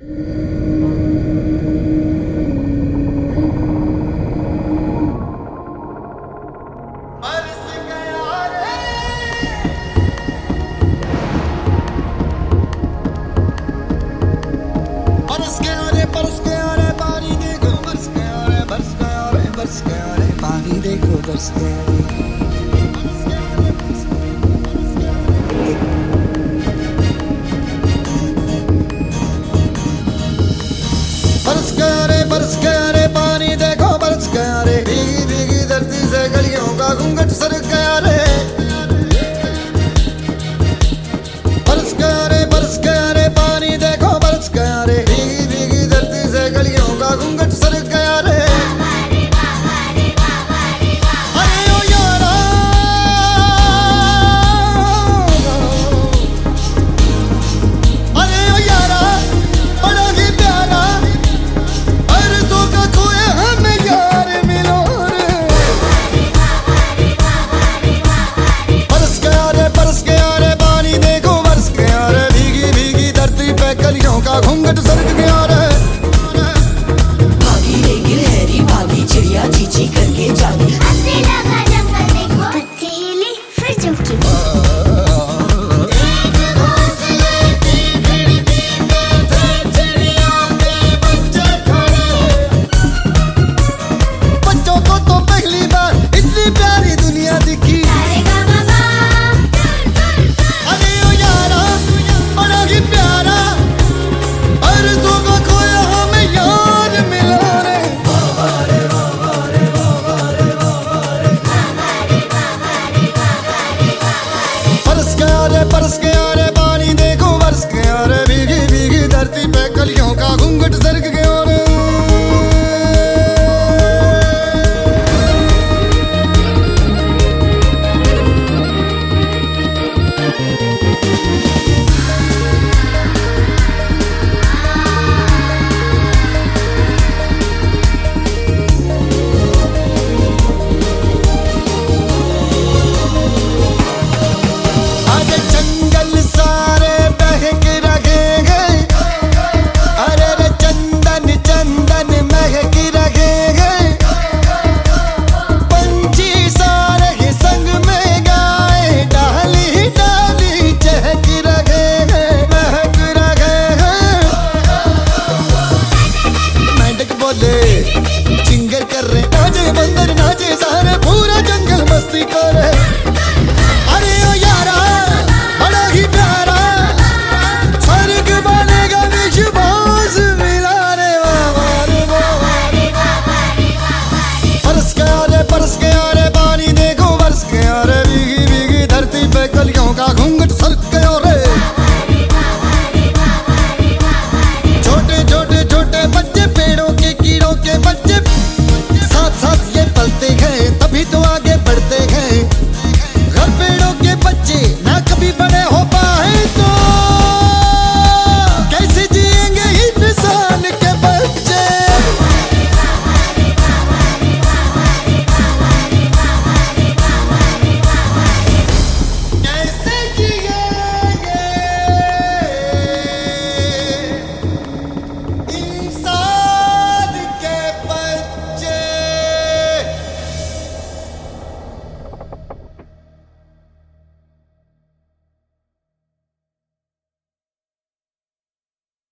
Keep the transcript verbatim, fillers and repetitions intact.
पानी देखो बरस गया रे, बरस गया रे बरस गया रे पानी देखो बरस गया रे, भीगी भीगी धरती से गलियों का घूंघट सर गया रे, बरस गया रे बरस गया रे पानी देखो बरस गया रे, भीगी भीगी धरती से गलियों का घूंघट सर गया रे। घूंघट सरक गया।